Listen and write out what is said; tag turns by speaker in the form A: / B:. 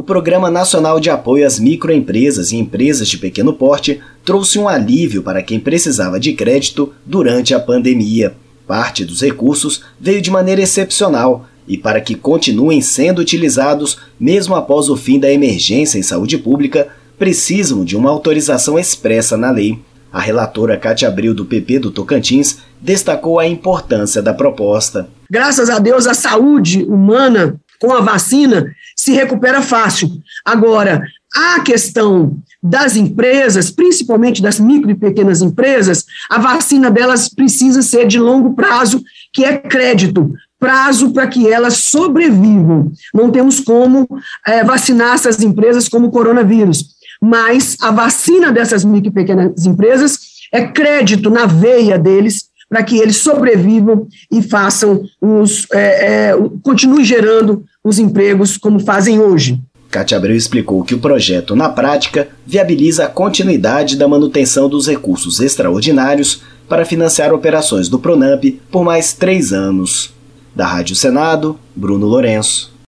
A: Programa Nacional de Apoio às Microempresas e Empresas de Pequeno Porte trouxe um alívio para quem precisava de crédito durante a pandemia. Parte dos recursos veio de maneira excepcional e para que continuem sendo utilizados mesmo após o fim da emergência em saúde pública, precisam de uma autorização expressa na lei. A relatora Cátia Abreu, do PP do Tocantins, destacou a importância da proposta.
B: Graças a Deus, a saúde humana com a vacina se recupera fácil. Agora, a questão das empresas, principalmente das micro e pequenas empresas, a vacina delas precisa ser de longo prazo, que é crédito, prazo para que elas sobrevivam. Não temos como vacinar essas empresas como o coronavírus, mas a vacina dessas micro e pequenas empresas é crédito na veia deles para que eles sobrevivam e façam continuem gerando os empregos como fazem hoje.
A: Cátia Abreu explicou que o projeto, na prática, viabiliza a continuidade da manutenção dos recursos extraordinários para financiar operações do Pronamp por mais 3 anos. Da Rádio Senado, Bruno Lourenço.